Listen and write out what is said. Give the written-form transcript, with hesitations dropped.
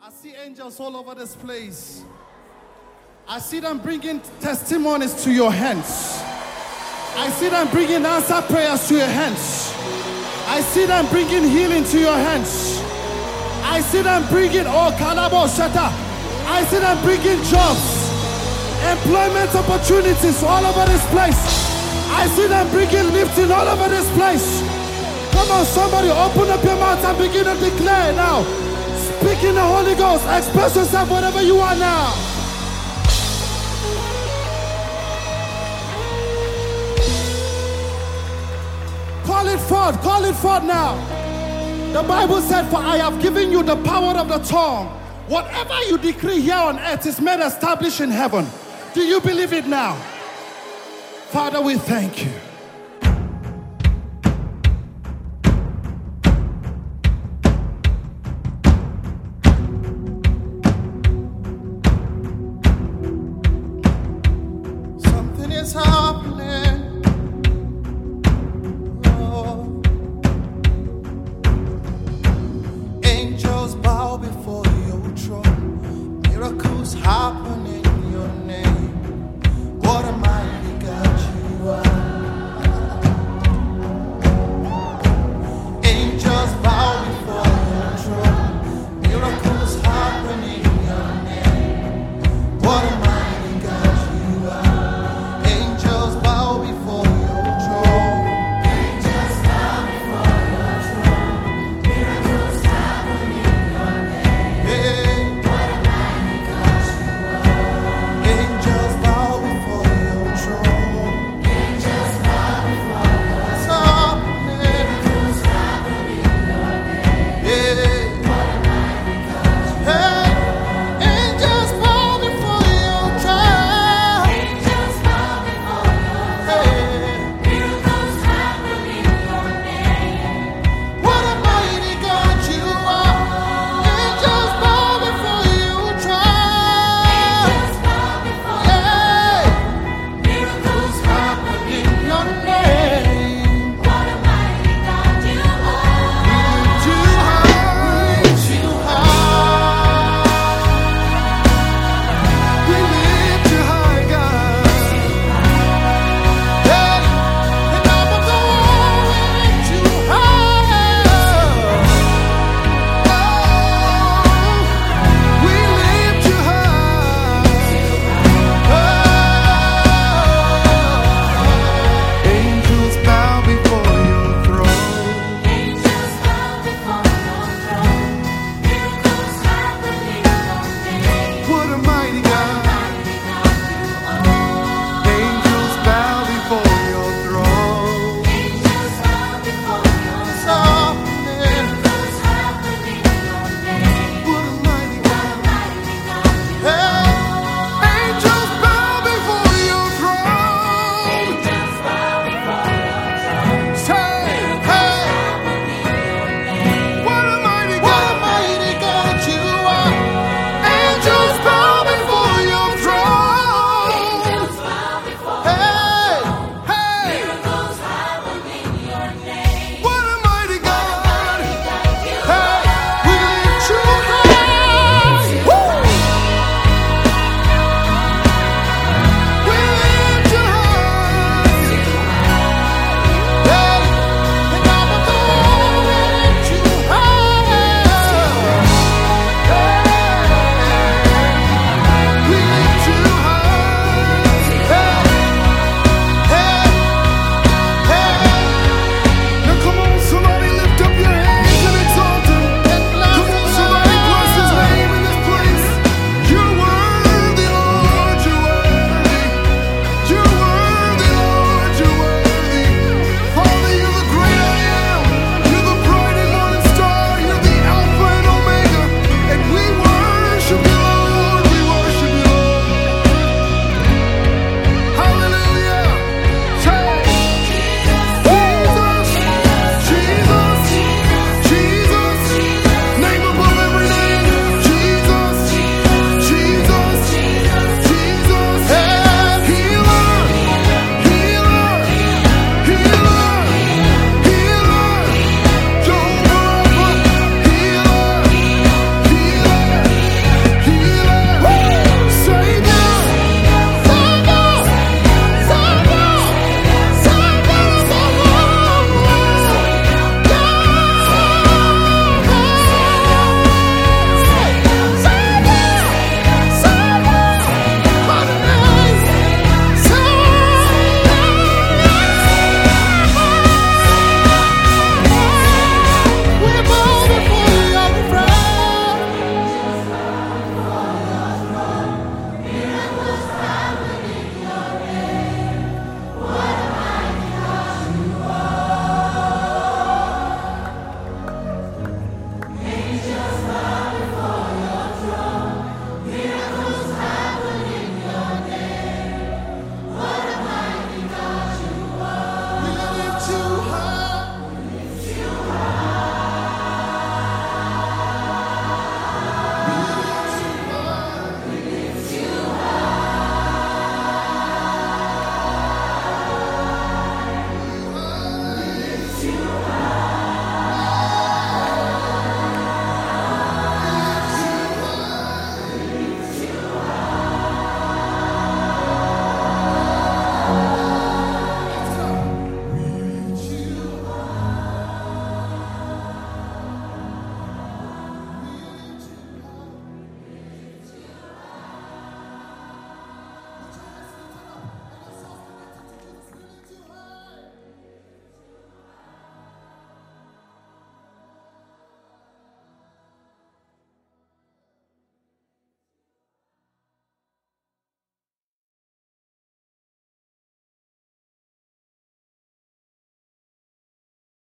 I see angels all over this place. I see them bringing testimonies to your hands. I see them bringing answer prayers to your hands. I see them bringing healing to your hands. I see them bringing, Kalabo Shata. I see them bringing jobs, employment opportunities all over this place. I see them bringing lifting all over this place. Come on, somebody, open up your mouth and begin to declare now. Speak in the Holy Ghost. Express yourself whatever you are now. Call it forth now. The Bible said, for I have given you the power of the tongue. Whatever you decree here on earth is made established in heaven. Do you believe it now? Father, we thank you.